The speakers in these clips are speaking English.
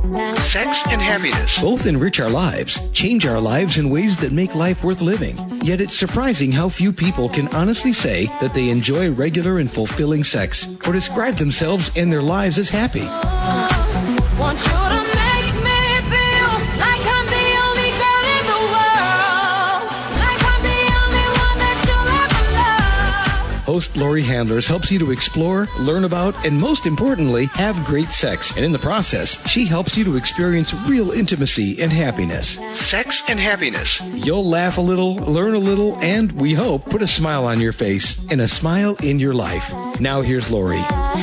Sex and happiness. Both enrich our lives, change our lives in ways that make life worth living. Yet it's surprising how few people can honestly say that they enjoy regular and fulfilling sex or describe themselves and their lives as happy. Want you to make me feel like I'm the only girl in the world, like I'm the only one that you'll ever love. Host Laurie Handlers helps you to explore, learn about, and most importantly, have great sex. And in the process, she helps you to experience real intimacy and happiness. Sex and happiness. You'll laugh a little, learn a little, and we hope put a smile on your face and a smile in your life. Now here's Laurie.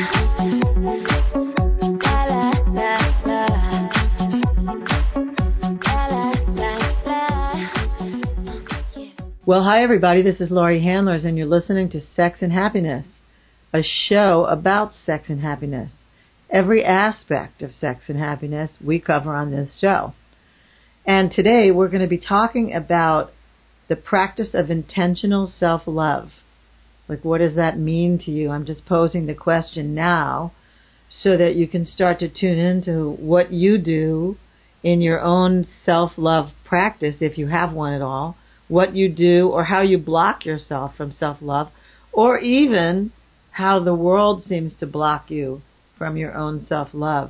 Well, hi everybody, this is Laurie Handlers and you're listening to Sex and Happiness, a show about sex and happiness. Every aspect of sex and happiness we cover on this show. And today we're going to be talking about the practice of intentional self-love. Like, what does that mean to you? I'm just posing the question now so that you can start to tune into what you do in your own self-love practice, if you have one at all, what you do or how you block yourself from self-love, or even how the world seems to block you from your own self-love.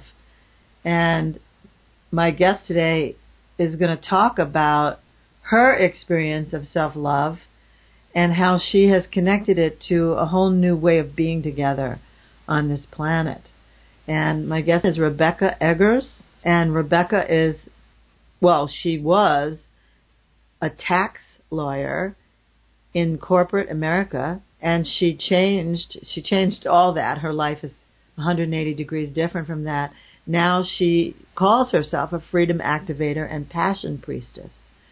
And my guest today is going to talk about her experience of self-love and how she has connected it to a whole new way of being together on this planet. And my guest is Rebecca Eggers, and Rebecca is, well, she was a tax lawyer in corporate America, and she changed all that. Her life is 180 degrees different from that. Now she calls herself a freedom activator and passion priestess.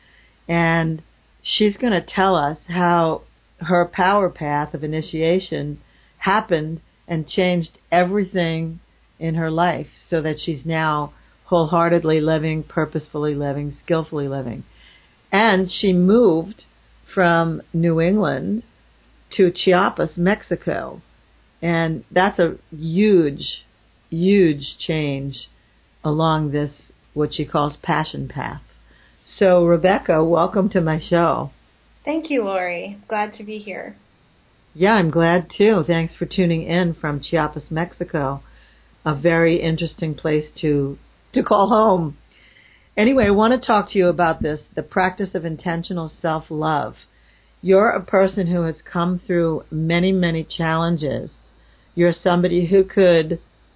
And she's going to tell us how her power path of initiation happened and changed everything in her life so that she's now wholeheartedly living, purposefully living, skillfully living. And she moved from New England to Chiapas, Mexico. And that's a huge, huge change along this, what she calls passion path. So, Rebecca, welcome to my show. Thank you, Laurie. Glad to be here. Yeah, I'm glad too. Thanks for tuning in from Chiapas, Mexico. A very interesting place to call home. Anyway, I want to talk to you about this, the practice of intentional self-love. You're a person who has come through many, many challenges. You're somebody who could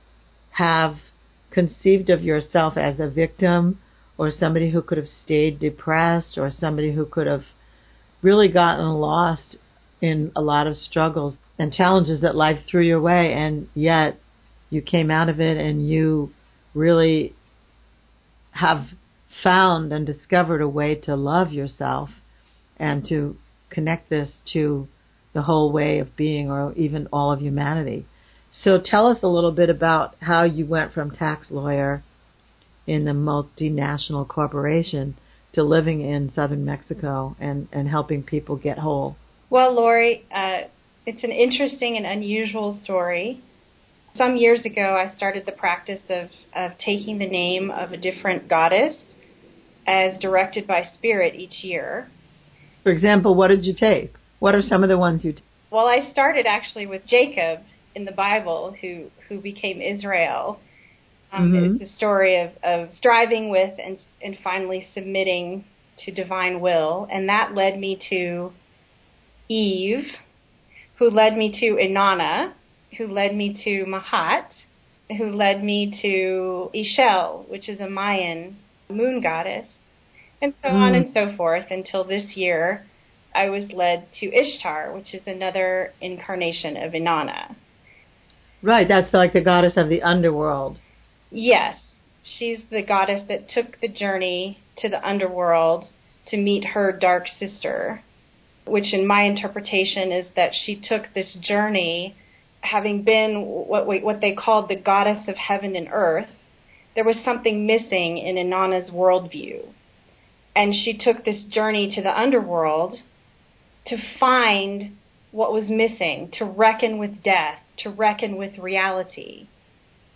have conceived of yourself as a victim, or somebody who could have stayed depressed, or somebody who could have really gotten lost in a lot of struggles and challenges that life threw your way, and yet you came out of it and you really have found and discovered a way to love yourself and to connect this to the whole way of being, or even all of humanity. So tell us a little bit about how you went from tax lawyer in a multinational corporation to living in southern Mexico and helping people get whole. Well, Laurie, it's an interesting and unusual story. Some years ago, I started the practice of taking the name of a different goddess as directed by Spirit each year. For example, what did you take? What are some of the ones you took? Well, I started actually with Jacob in the Bible, who became Israel. It's a story of striving with and finally submitting to divine will. And that led me to Eve, who led me to Inanna, who led me to Mahat, who led me to Ixchel, which is a Mayan moon goddess, and so on and so forth, until this year I was led to Ishtar, which is another incarnation of Inanna. Right, that's like the goddess of the underworld. Yes, she's the goddess that took the journey to the underworld to meet her dark sister, which in my interpretation is that she took this journey having been what they called the goddess of heaven and earth. There was something missing in Inanna's worldview. And she took this journey to the underworld to find what was missing, to reckon with death, to reckon with reality.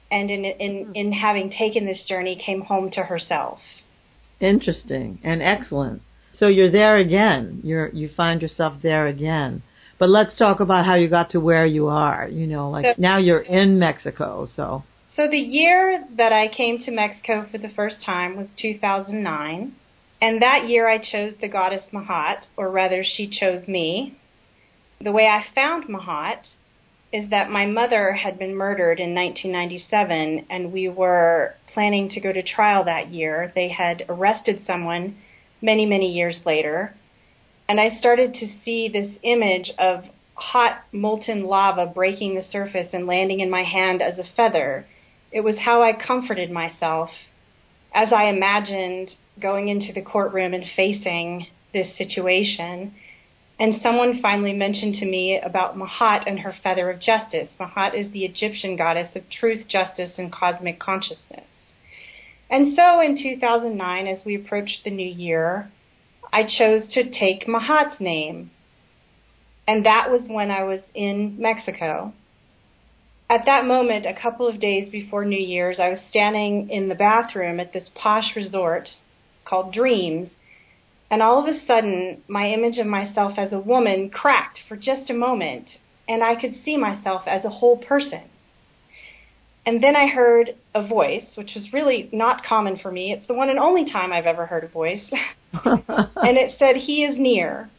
and in having taken this journey, came home to herself. Interesting and excellent. So you're there again. You find yourself there again. But let's talk about how you got to where you are. Now you're in Mexico. So the year that I came to Mexico for the first time was 2009. And that year I chose the goddess Mahat, or rather she chose me. The way I found Mahat is that my mother had been murdered in 1997, and we were planning to go to trial that year. They had arrested someone many, many years later, and I started to see this image of hot, molten lava breaking the surface and landing in my hand as a feather. It was how I comforted myself as I imagined going into the courtroom and facing this situation. And someone finally mentioned to me about Mahat and her feather of justice. Mahat is the Egyptian goddess of truth, justice, and cosmic consciousness. And so in 2009, as we approached the new year, I chose to take Mahat's name. And that was when I was in Mexico. At that moment, a couple of days before New Year's, I was standing in the bathroom at this posh resort called Dreams. And all of a sudden, my image of myself as a woman cracked for just a moment, and I could see myself as a whole person. And then I heard a voice, which was really not common for me. It's the one and only time I've ever heard a voice. And it said, "He is near."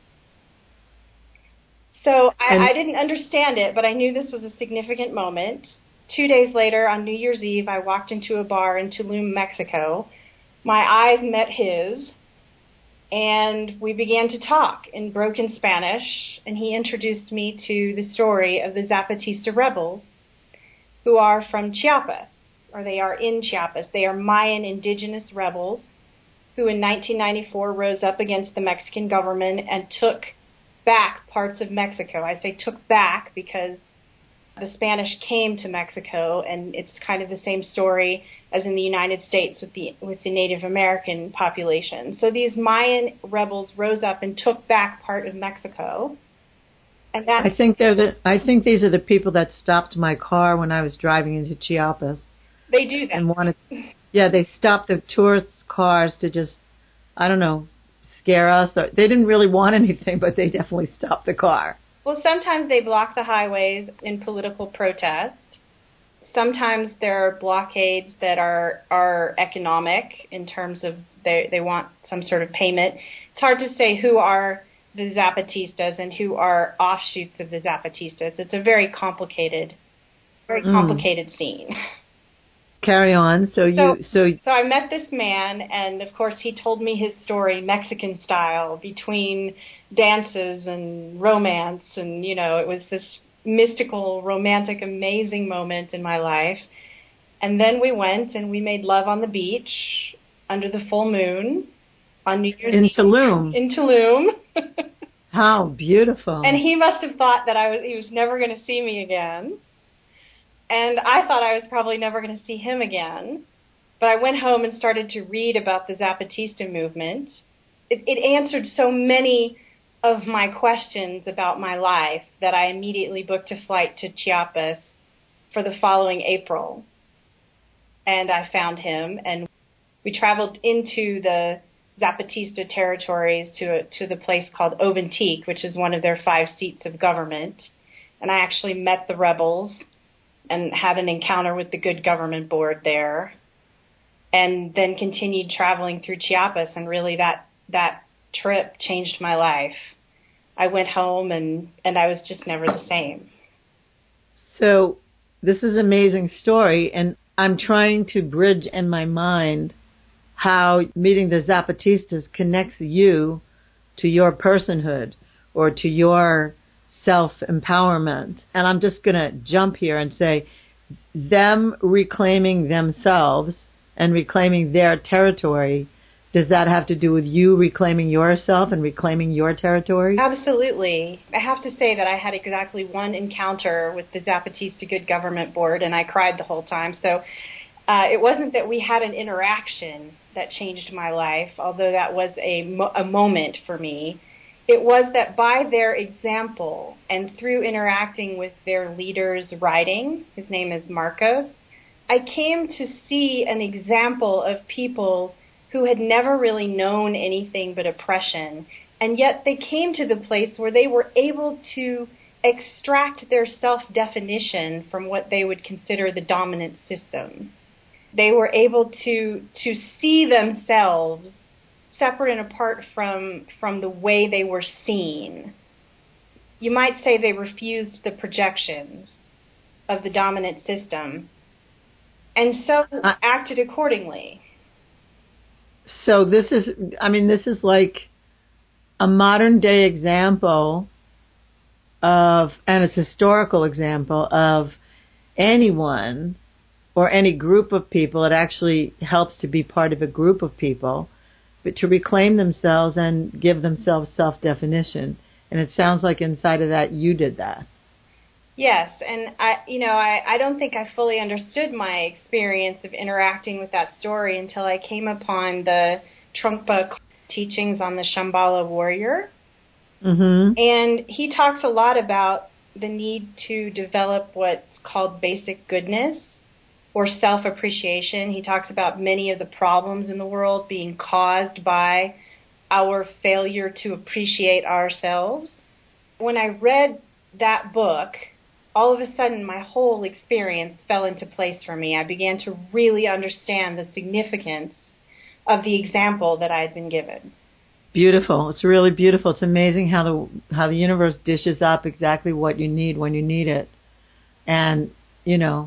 So I didn't understand it, but I knew this was a significant moment. 2 days later, on New Year's Eve, I walked into a bar in Tulum, Mexico. My eyes met his. And we began to talk in broken Spanish, and he introduced me to the story of the Zapatista rebels, who are from Chiapas, or they are in Chiapas. They are Mayan indigenous rebels who in 1994 rose up against the Mexican government and took back parts of Mexico. I say took back because the Spanish came to Mexico, and it's kind of the same story as in the United States with the Native American population. So these Mayan rebels rose up and took back part of Mexico. And that I think these are the people that stopped my car when I was driving into Chiapas. They do that. And they stopped the tourist cars to just, I don't know, scare us. They didn't really want anything, but they definitely stopped the car. Well, sometimes they block the highways in political protest. Sometimes there are blockades that are economic in terms of they want some sort of payment. It's hard to say who are the Zapatistas and who are offshoots of the Zapatistas. It's a very complicated scene. Carry on. So I met this man, and of course he told me his story, Mexican style, between dances and romance, and it was this mystical, romantic, amazing moment in my life. And then we went and we made love on the beach under the full moon on New Year's Eve. In Tulum. How beautiful. And he must have thought that he was never going to see me again. And I thought I was probably never going to see him again. But I went home and started to read about the Zapatista movement. It answered so many of my questions about my life that I immediately booked a flight to Chiapas for the following April. And I found him, and we traveled into the Zapatista territories to the place called Oventique, which is one of their 5 seats of government. And I actually met the rebels and had an encounter with the Good Government Board there, and then continued traveling through Chiapas, and really that trip changed my life. I went home, and I was just never the same. So this is an amazing story, and I'm trying to bridge in my mind how meeting the Zapatistas connects you to your personhood or to your self-empowerment. And I'm just going to jump here and say them reclaiming themselves and reclaiming their territory, does that have to do with you reclaiming yourself and reclaiming your territory? Absolutely. I have to say that I had exactly one encounter with the Zapatista Good Government Board, and I cried the whole time. So it wasn't that we had an interaction that changed my life, although that was a moment for me. It was that by their example and through interacting with their leader's writing, his name is Marcos, I came to see an example of people who had never really known anything but oppression, and yet they came to the place where they were able to extract their self-definition from what they would consider the dominant system. They were able to see themselves separate and apart from the way they were seen. You might say they refused the projections of the dominant system, and so acted accordingly. So this is like a modern day example of, and it's a historical example of anyone or any group of people. It actually helps to be part of a group of people, but to reclaim themselves and give themselves self-definition. And it sounds like inside of that, you did that. Yes, and I don't think I fully understood my experience of interacting with that story until I came upon the Trungpa teachings on the Shambhala warrior. Mm-hmm. And he talks a lot about the need to develop what's called basic goodness or self-appreciation. He talks about many of the problems in the world being caused by our failure to appreciate ourselves. When I read that book, all of a sudden my whole experience fell into place for me. I began to really understand the significance of the example that I had been given. Beautiful. It's really beautiful. It's amazing how the universe dishes up exactly what you need when you need it. And, in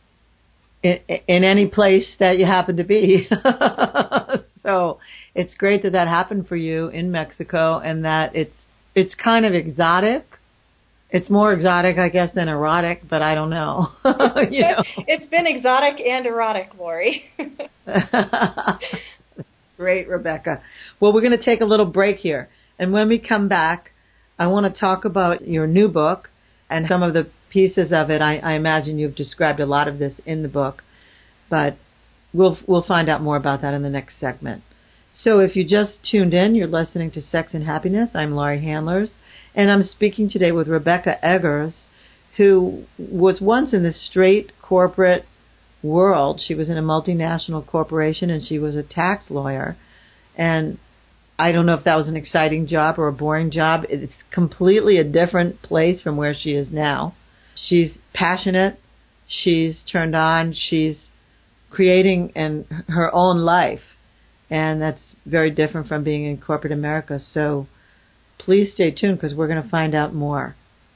any place that you happen to be. So it's great that happened for you in Mexico, and that it's kind of exotic. It's more exotic, I guess, than erotic, but I don't know. It's been exotic and erotic, Lori. Great, Rebecca. Well, we're going to take a little break here. And when we come back, I want to talk about your new book and some of the pieces of it. I imagine you've described a lot of this in the book, but we'll find out more about that in the next segment. So if you just tuned in, you're listening to Sex and Happiness. I'm Laurie Handlers, and I'm speaking today with Rebecca Eggers, who was once in the straight corporate world. She was in a multinational corporation, and she was a tax lawyer. And I don't know if that was an exciting job or a boring job. It's completely a different place from where she is now. She's passionate. She's turned on. She's creating her own life. And that's very different from being in corporate America. So please stay tuned, because we're going to find out more.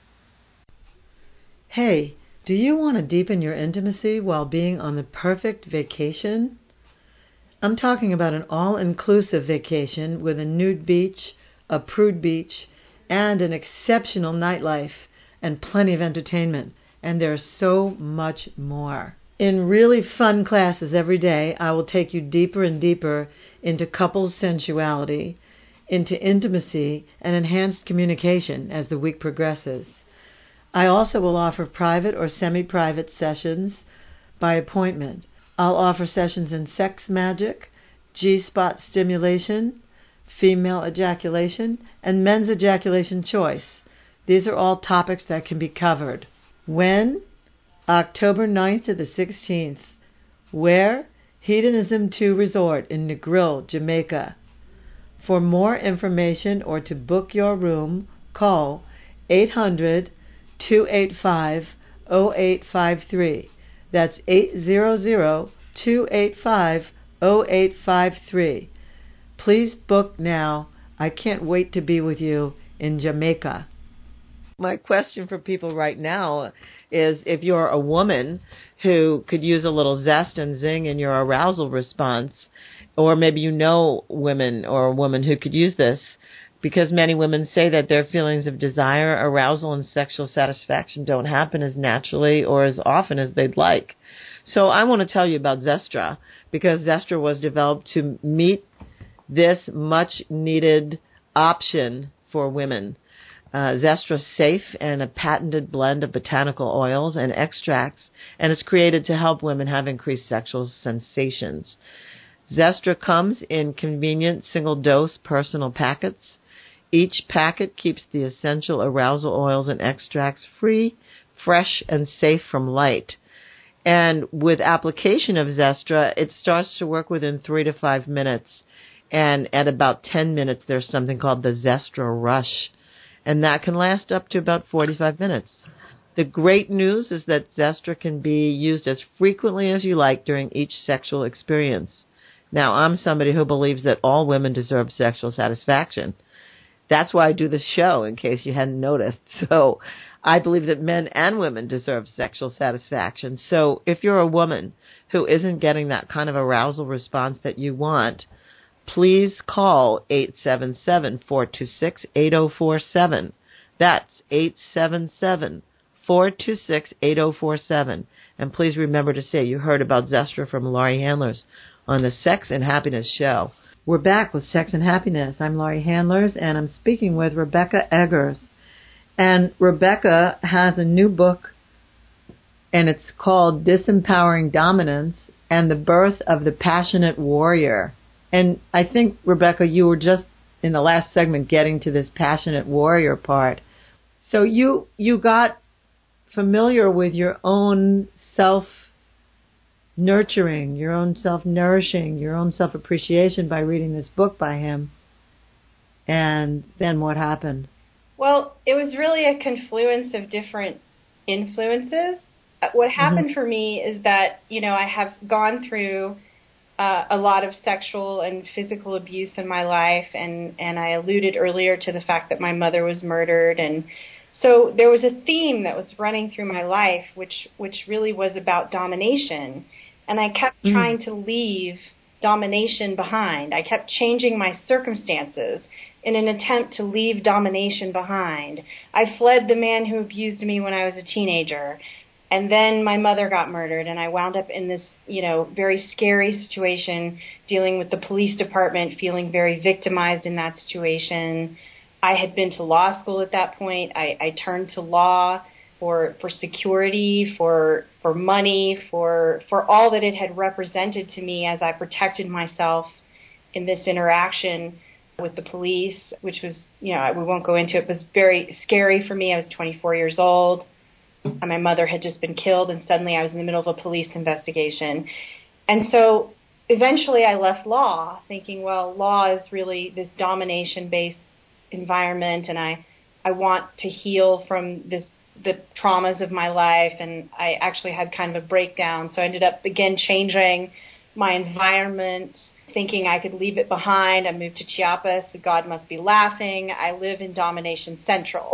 Hey, do you want to deepen your intimacy while being on the perfect vacation? I'm talking about an all-inclusive vacation with a nude beach, a prude beach, and an exceptional nightlife and plenty of entertainment. And there's so much more. In really fun classes every day, I will take you deeper and deeper into couples sensuality, into intimacy, and enhanced communication as the week progresses. I also will offer private or semi-private sessions by appointment. I'll offer sessions in sex magic, G-spot stimulation, female ejaculation, and men's ejaculation choice. These are all topics that can be covered. When? October 9th to the 16th. Where? Hedonism 2 Resort in Negril, Jamaica. For more information or to book your room, call 800-285-0853. That's 800-285-0853. Please book now. I can't wait to be with you in Jamaica. My question for people right now is, if you're a woman who could use a little zest and zing in your arousal response, or maybe you know women or a woman who could use this, because many women say that their feelings of desire, arousal, and sexual satisfaction don't happen as naturally or as often as they'd like. So I want to tell you about Zestra, because Zestra was developed to meet this much-needed option for women. Zestra's safe and a patented blend of botanical oils and extracts, and it's created to help women have increased sexual sensations. Zestra comes in convenient single-dose personal packets. Each packet keeps the essential arousal oils and extracts free, fresh, and safe from light. And with application of Zestra, it starts to work within 3 to 5 minutes. And at about 10 minutes, there's something called the Zestra Rush. And that can last up to about 45 minutes. The great news is that Zestra can be used as frequently as you like during each sexual experience. Now, I'm somebody who believes that all women deserve sexual satisfaction. That's why I do this show, in case you hadn't noticed. So I believe that men and women deserve sexual satisfaction. So if you're a woman who isn't getting that kind of arousal response that you want, please call 877-426-8047. That's 877-426-8047. And please remember to say you heard about Zestra from Laurie Handlers on the Sex and Happiness Show. We're back with Sex and Happiness. I'm Laurie Handlers, and I'm speaking with Rebecca Eggers. And Rebecca has a new book, and it's called Disempowering Dominance and the Birth of the Passionate Warrior. And I think, Rebecca, you were just in the last segment getting to this passionate warrior part. So you got familiar with your own self-nurturing, your own self-nourishing, your own self-appreciation by reading this book by him. And then what happened? Well, it was really a confluence of different influences. What happened for me is that, I have gone through a lot of sexual and physical abuse in my life, and I alluded earlier to the fact that my mother was murdered, and so there was a theme that was running through my life, which really was about domination, and I kept trying to leave domination behind. I kept changing my circumstances in an attempt to leave domination behind. I fled the man who abused me when I was a teenager. And then my mother got murdered, and I wound up in this, very scary situation, dealing with the police department, feeling very victimized in that situation. I had been to law school at that point. I turned to law for security, for money, for all that it had represented to me as I protected myself in this interaction with the police, which was, we won't go into it, was very scary for me. I was 24 years old. And my mother had just been killed, and suddenly I was in the middle of a police investigation. And so eventually I left law, thinking, well, law is really this domination-based environment, and I want to heal from the traumas of my life, and I actually had kind of a breakdown. So I ended up, again, changing my environment, thinking I could leave it behind. I moved to Chiapas. God must be laughing. I live in Domination Central,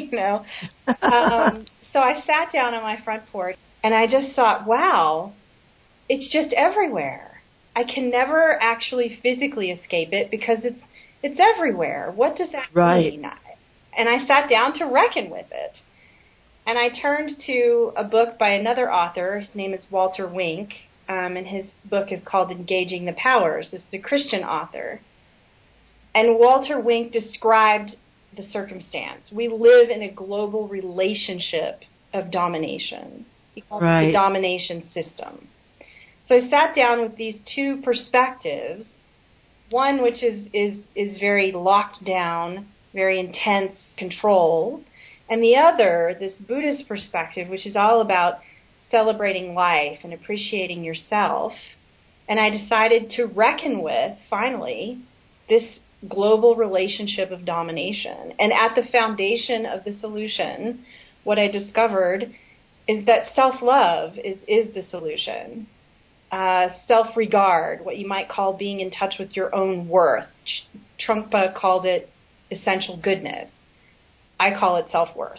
So I sat down on my front porch, and I just thought, wow, it's just everywhere. I can never actually physically escape it because it's everywhere. What does that mean? And I sat down to reckon with it. And I turned to a book by another author. His name is Walter Wink, and his book is called Engaging the Powers. This is a Christian author. And Walter Wink described the circumstance. We live in a global relationship of domination. He calls it the domination system. So I sat down with these two perspectives, one which is very locked down, very intense control, and the other, this Buddhist perspective, which is all about celebrating life and appreciating yourself. And I decided to reckon with, finally, this global relationship of domination. And at the foundation of the solution, what I discovered is that self-love is the solution. Self-regard, what you might call being in touch with your own worth. Trungpa called it essential goodness. I call it self-worth.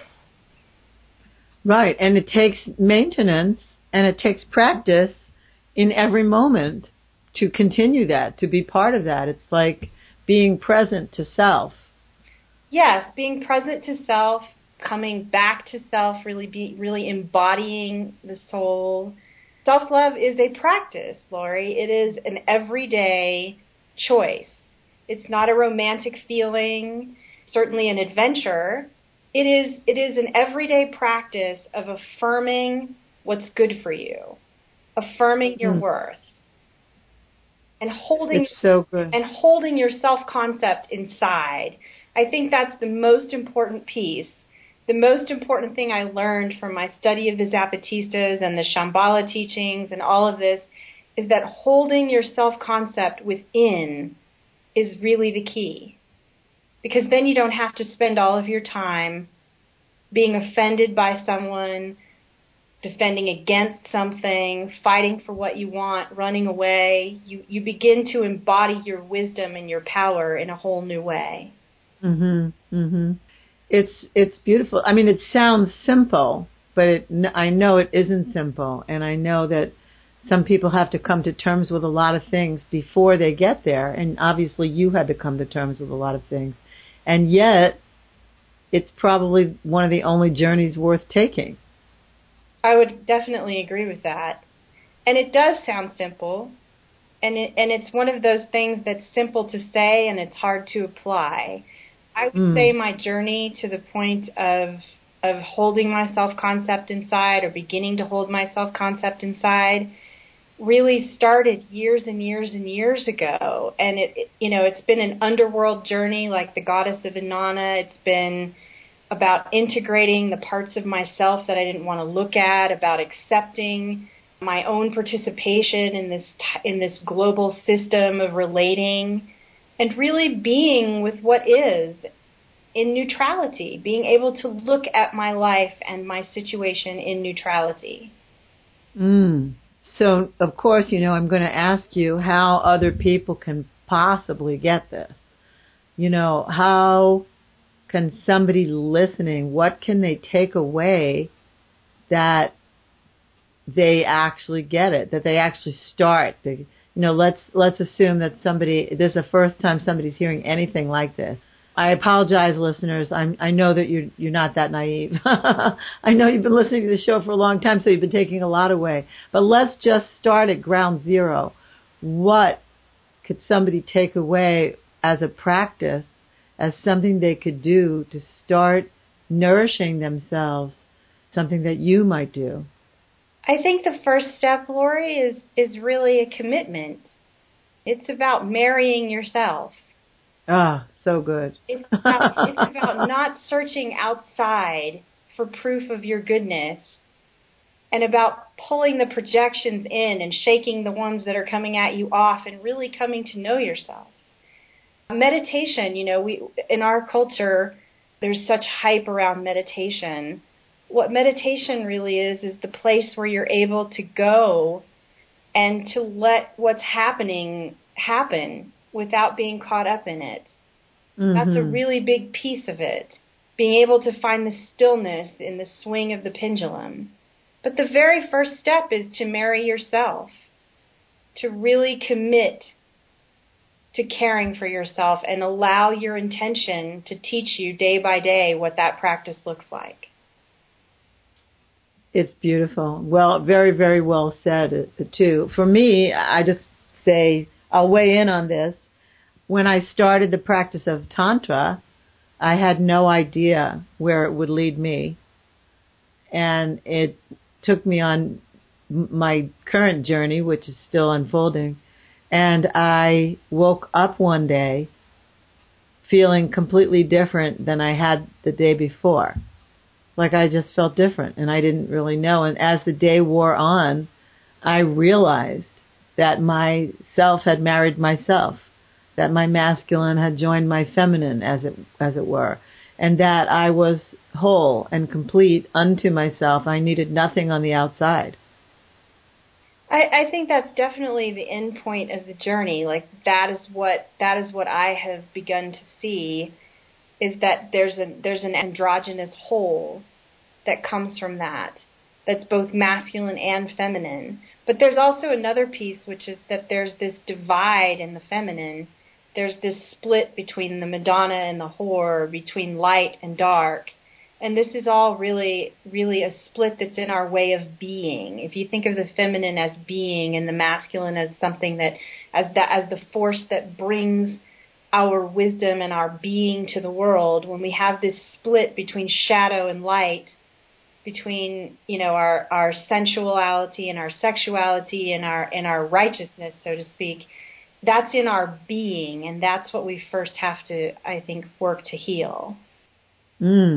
Right, and it takes maintenance and it takes practice in every moment to continue that, to be part of that. It's like being present to self. Yes, being present to self, coming back to self, really embodying the soul. Self-love is a practice, Laurie. It is an everyday choice. It's not a romantic feeling, certainly an adventure. It is an everyday practice of affirming what's good for you, affirming your worth, and holding your self-concept inside. I think that's the most important piece, the most important thing I learned from my study of the Zapatistas and the Shambhala teachings and all of this is that holding your self-concept within is really the key. Because then you don't have to spend all of your time being offended by someone, defending against something, fighting for what you want, running away. You begin to embody your wisdom and your power in a whole new way. It's beautiful. I mean, it sounds simple, but I know it isn't simple, and I know that some people have to come to terms with a lot of things before they get there, and obviously you had to come to terms with a lot of things, and yet it's probably one of the only journeys worth taking. I would definitely agree with that. And it does sound simple, and it's one of those things that's simple to say and it's hard to apply. I would say my journey to the point of holding my self-concept inside or beginning to hold my self-concept inside really started years and years and years ago. And it's been an underworld journey like the goddess of Inanna. It's been about integrating the parts of myself that I didn't want to look at, about accepting my own participation in this global system of relating, and really being with what is in neutrality, being able to look at my life and my situation in neutrality. So, of course, I'm going to ask you how other people can possibly get this. How can somebody listening, what can they take away that they actually get it, that they actually start? Let's assume that this is the first time somebody's hearing anything like this. I apologize, listeners. I know that you're not that naive. I know you've been listening to the show for a long time, so you've been taking a lot away. But let's just start at ground zero. What could somebody take away as a practice, as something they could do to start nourishing themselves, something that you might do? I think the first step, Lori, is really a commitment. It's about marrying yourself. Ah, so good. It's about not searching outside for proof of your goodness, and about pulling the projections in and shaking the ones that are coming at you off and really coming to know yourself. Meditation, in our culture, there's such hype around meditation. What meditation really is the place where you're able to go and to let what's happening happen without being caught up in it. That's a really big piece of it, being able to find the stillness in the swing of the pendulum. But the very first step is to marry yourself, to really commit to caring for yourself and allow your intention to teach you day by day what that practice looks like. It's beautiful. Well, very, very well said, too. For me, I just say, I'll weigh in on this. When I started the practice of Tantra, I had no idea where it would lead me. And it took me on my current journey, which is still unfolding. And I woke up one day feeling completely different than I had the day before. Like I just felt different, and I didn't really know. And as the day wore on, I realized that myself had married myself, that my masculine had joined my feminine, as it were, and that I was whole and complete unto myself. I needed nothing on the outside. I think that's definitely the end point of the journey. Like that is what I have begun to see, is that there's an androgynous whole that comes from that's both masculine and feminine. But there's also another piece, which is that there's this divide in the feminine. There's this split between the Madonna and the whore, between light and dark. And this is all really, really a split that's in our way of being. If you think of the feminine as being and the masculine as something as the force that brings our wisdom and our being to the world, when we have this split between shadow and light, between our sensuality and our sexuality and our righteousness, so to speak, that's in our being, and that's what we first have to, I think, work to heal.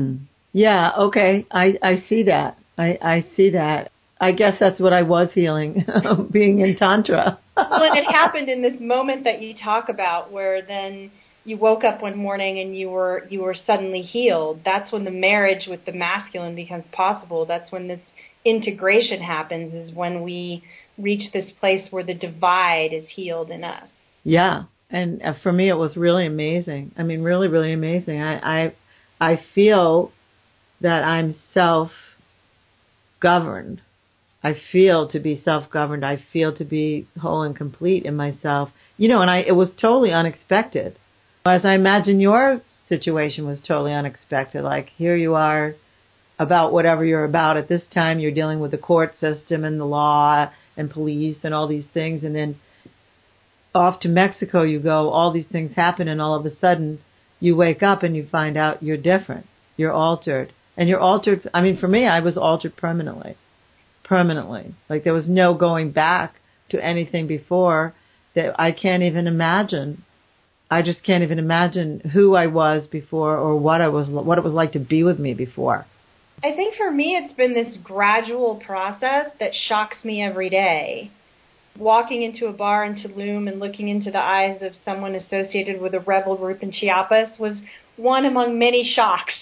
Yeah, okay. I see that. I see that. I guess that's what I was healing, being in Tantra. Well, and it happened in this moment that you talk about where then you woke up one morning and you were suddenly healed. That's when the marriage with the masculine becomes possible. That's when this integration happens, is when we reach this place where the divide is healed in us. Yeah. And for me, it was really amazing. I mean, really, really amazing. I feel that I'm self-governed. I feel to be self-governed. I feel to be whole and complete in myself. You know, and it was totally unexpected. As I imagine your situation was totally unexpected. Like, here you are about whatever you're about. At this time, you're dealing with the court system and the law and police and all these things. And then off to Mexico you go, all these things happen, and all of a sudden you wake up and you find out you're different. You're altered. And you're altered. I mean, for me, I was altered permanently. Like, there was no going back to anything before that I can't even imagine. I just can't even imagine who I was before or what it was like to be with me before. I think for me it's been this gradual process that shocks me every day. Walking into a bar in Tulum and looking into the eyes of someone associated with a rebel group in Chiapas was one among many shocks.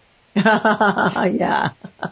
Yeah.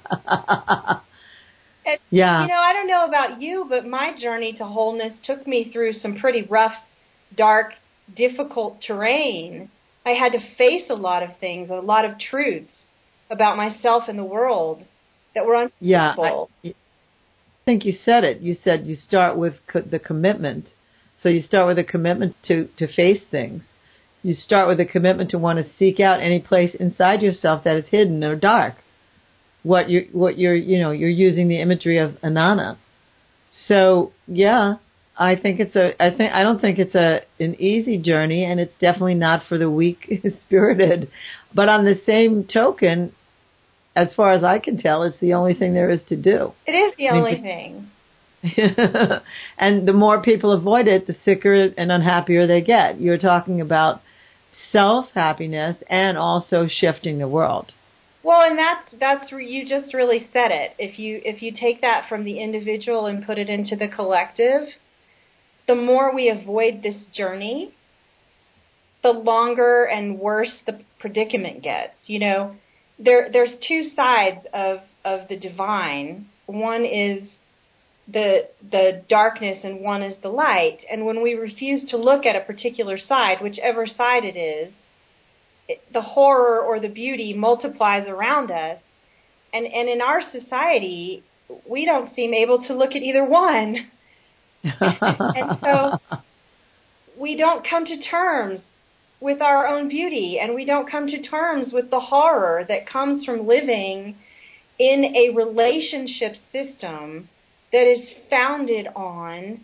And, yeah. You know, I don't know about you, but my journey to wholeness took me through some pretty rough, dark, difficult terrain. I had to face a lot of things, a lot of truths about myself and the world that were uncomfortable. Yeah, I think you said it. You said you start with the commitment. So you start with a commitment to face things. You start with a commitment to want to seek out any place inside yourself that is hidden or dark. You're using the imagery of Inanna. So yeah, I don't think it's an easy journey, and it's definitely not for the weak spirited. But on the same token, as far as I can tell, it's the only thing there is to do. It is the only thing. And the more people avoid it, the sicker and unhappier they get. You're talking about self-happiness and also shifting the world. Well, and that's where you just really said it. If you take that from the individual and put it into the collective, the more we avoid this journey, the longer and worse the predicament gets. You know, there's two sides of the divine. One is the darkness and one is the light. And when we refuse to look at a particular side, whichever side it is, the horror or the beauty multiplies around us. And in our society, we don't seem able to look at either one. And so we don't come to terms with our own beauty, and we don't come to terms with the horror that comes from living in a relationship system that is founded on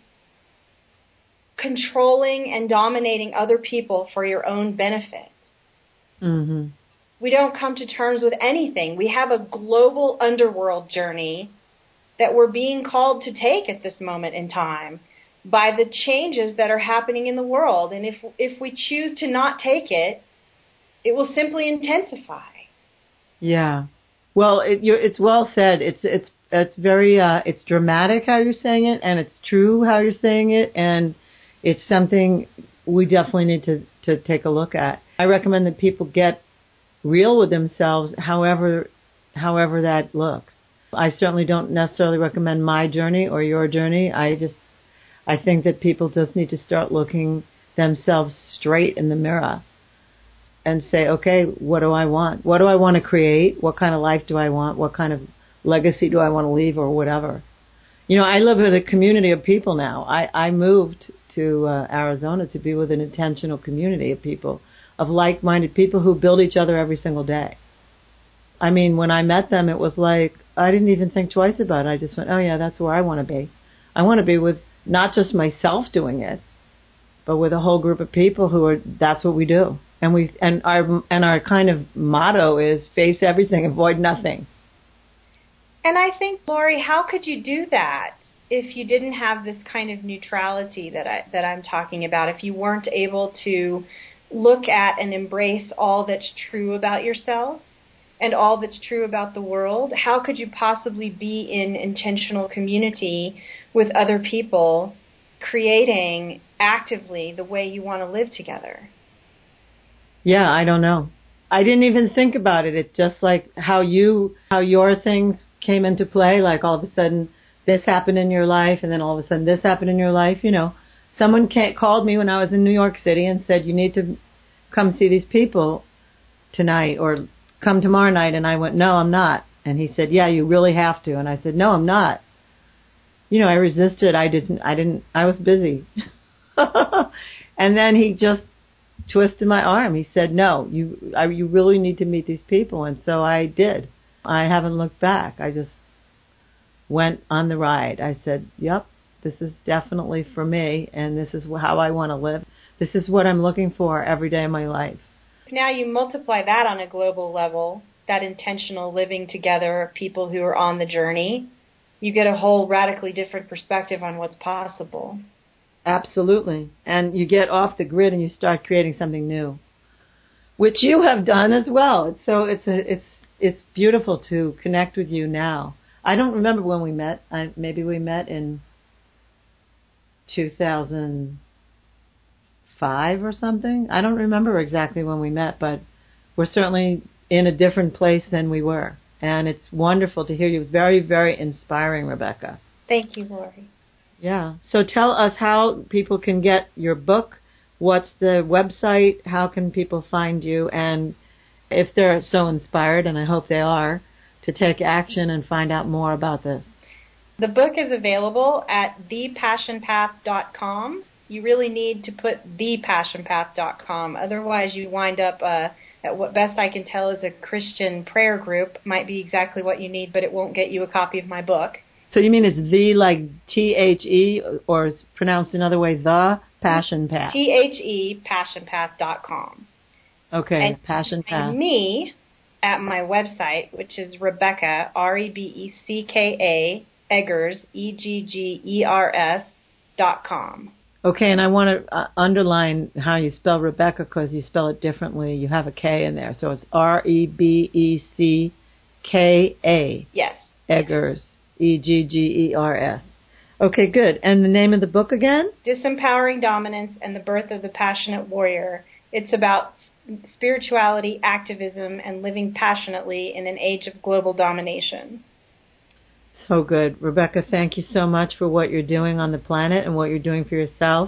controlling and dominating other people for your own benefit. Mm-hmm. We don't come to terms with anything. We have a global underworld journey that we're being called to take at this moment in time by the changes that are happening in the world. And if we choose to not take it, it will simply intensify. Yeah. Well, it's well said. It's very it's dramatic how you're saying it, and it's true how you're saying it, and it's something we definitely need to take a look at. I recommend that people get real with themselves, however that looks. I certainly don't necessarily recommend my journey or your journey. I think that people just need to start looking themselves straight in the mirror and say, okay, what do I want? What do I want to create? What kind of life do I want? What kind of legacy do I want to leave, or whatever? You know, I live with a community of people now. I moved to Arizona to be with an intentional community of people, of like-minded people who build each other every single day. I mean, when I met them, it was like, I didn't even think twice about it. I just went, oh yeah, that's where I want to be. I want to be with not just myself doing it, but with a whole group of people who are, that's what we do. And our kind of motto is face everything, avoid nothing. And I think, Lori, how could you do that if you didn't have this kind of neutrality that I'm talking about? If you weren't able to look at and embrace all that's true about yourself and all that's true about the world, how could you possibly be in intentional community with other people, creating actively the way you want to live together? Yeah, I don't know. I didn't even think about it. It's just like how your things came into play, like all of a sudden this happened in your life, and then all of a sudden this happened in your life. You know, someone called me when I was in New York City and said, you need to come see these people tonight or come tomorrow night. And I went, no, I'm not. And he said, yeah, you really have to. And I said, no, I'm not. You know, I resisted. I was busy. And then he just twisted my arm. He said, no, you really need to meet these people. And so I did. I haven't looked back. I just went on the ride. I said, yep, this is definitely for me, and this is how I want to live. This is what I'm looking for every day of my life. Now you multiply that on a global level, that intentional living together of people who are on the journey, you get a whole radically different perspective on what's possible. Absolutely. And you get off the grid and you start creating something new, which you have done as well. So it's beautiful to connect with you now. I don't remember when we met. Maybe we met in 2005 or something. I don't remember exactly when we met, but we're certainly in a different place than we were. And it's wonderful to hear you. It's very, very inspiring, Rebecca. Thank you, Lori. Yeah. So tell us how people can get your book. What's the website? How can people find you? And if they're so inspired, and I hope they are, to take action and find out more about this. The book is available at thepassionpath.com. You really need to put thepassionpath.com. Otherwise, you wind up at what best I can tell is a Christian prayer group. Might be exactly what you need, but it won't get you a copy of my book. So you mean it's the, like T-H-E, or it's pronounced another way, The Passion Path? T-H-E, passionpath.com. Okay, and Passion Path. And me at my website, which is Rebecca, R-E-B-E-C-K-A, Eggers, E-G-G-E-R-S.com. Okay, and I want to underline how you spell Rebecca because you spell it differently. You have a K in there, so it's R-E-B-E-C-K-A. Yes. Eggers, E-G-G-E-R-S. Okay, good. And the name of the book again? Disempowering Dominance and the Birth of the Passionate Warrior. It's about spirituality, activism, and living passionately in an age of global domination. So good. Rebecca, thank you so much for what you're doing on the planet and what you're doing for yourself.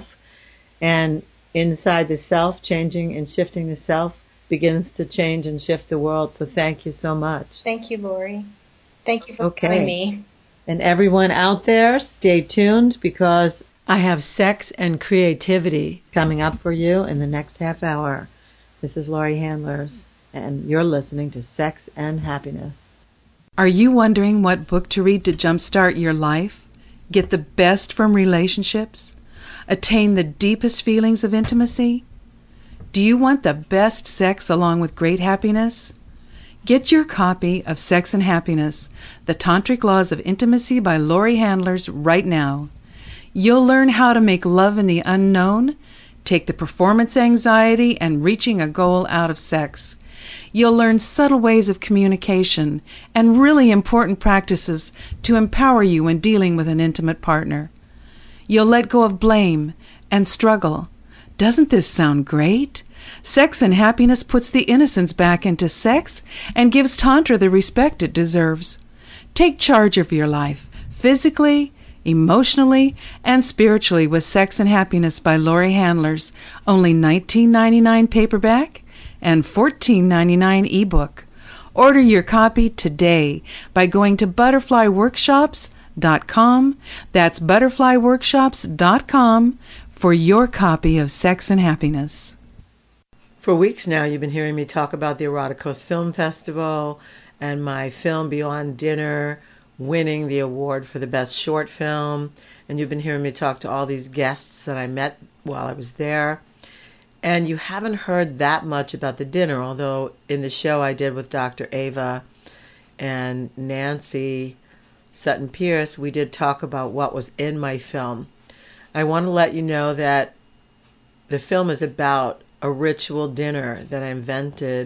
And inside the self, changing and shifting the self begins to change and shift the world. So thank you so much. Thank you, Lori. Thank you for having me. And everyone out there, stay tuned because I have sex and creativity coming up for you in the next half hour. This is Lori Handlers, and you're listening to Sex and Happiness. Are you wondering what book to read to jumpstart your life? Get the best from relationships? Attain the deepest feelings of intimacy? Do you want the best sex along with great happiness? Get your copy of Sex and Happiness, The Tantric Laws of Intimacy by Lori Handlers right now. You'll learn how to make love in the unknown, take the performance anxiety and reaching a goal out of sex. You'll learn subtle ways of communication and really important practices to empower you in dealing with an intimate partner. You'll let go of blame and struggle. Doesn't this sound great? Sex and Happiness puts the innocence back into sex and gives Tantra the respect it deserves. Take charge of your life, physically, emotionally, and spiritually with Sex and Happiness by Lori Handlers, only $19.99 paperback and $14.99 ebook. Order your copy today by going to butterflyworkshops.com. That's butterflyworkshops.com for your copy of Sex and Happiness. For weeks now, you've been hearing me talk about the Eroticos Film Festival and my film Beyond Dinner winning the award for the best short film. And you've been hearing me talk to all these guests that I met while I was there. And you haven't heard that much about the dinner, although in the show I did with Dr. Ava and Nancy Sutton Pierce, we did talk about what was in my film. I want to let you know that the film is about a ritual dinner that I invented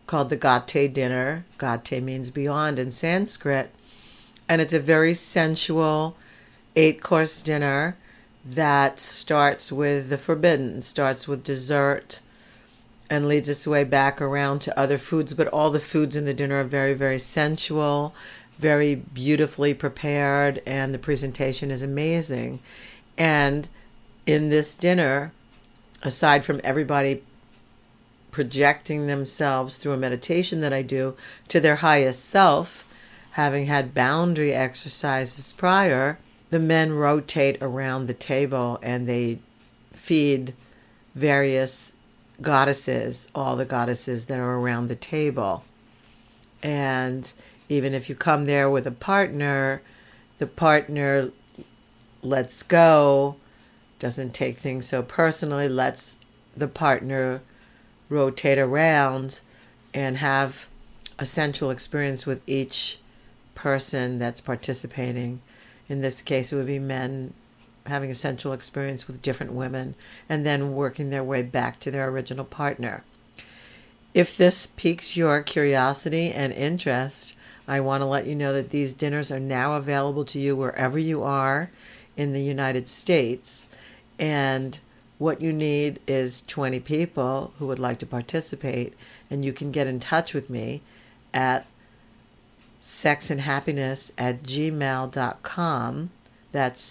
called the Gate dinner. Gate means beyond in Sanskrit. And it's a very sensual 8-course dinner that starts with the forbidden, starts with dessert, and leads its way back around to other foods. But all the foods in the dinner are very, very sensual, very beautifully prepared, and the presentation is amazing. And in this dinner, aside from everybody projecting themselves through a meditation that I do to their highest self, having had boundary exercises prior, the men rotate around the table and they feed various goddesses, all the goddesses that are around the table. And even if you come there with a partner, the partner lets go, doesn't take things so personally, lets the partner rotate around and have a sensual experience with each person that's participating. In this case, it would be men having a sensual experience with different women and then working their way back to their original partner. If this piques your curiosity and interest, I want to let you know that these dinners are now available to you wherever you are in the United States. And what you need is 20 people who would like to participate, and you can get in touch with me at sexandhappiness@gmail.com. That's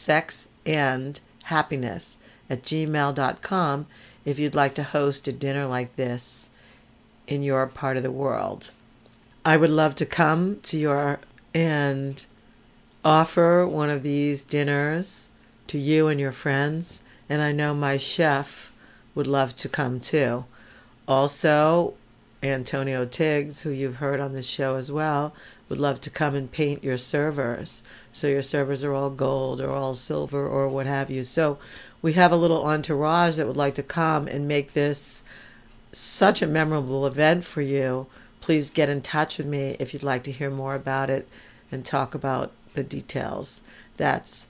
sexandhappiness@gmail.com if you'd like to host a dinner like this in your part of the world. I would love to come to your and offer one of these dinners to you and your friends, and I know my chef would love to come too. Also, Antonio Tiggs, who you've heard on this show as well, would love to come and paint your servers. So your servers are all gold or all silver or what have you. So we have a little entourage that would like to come and make this such a memorable event for you. Please get in touch with me if you'd like to hear more about it and talk about the details. That's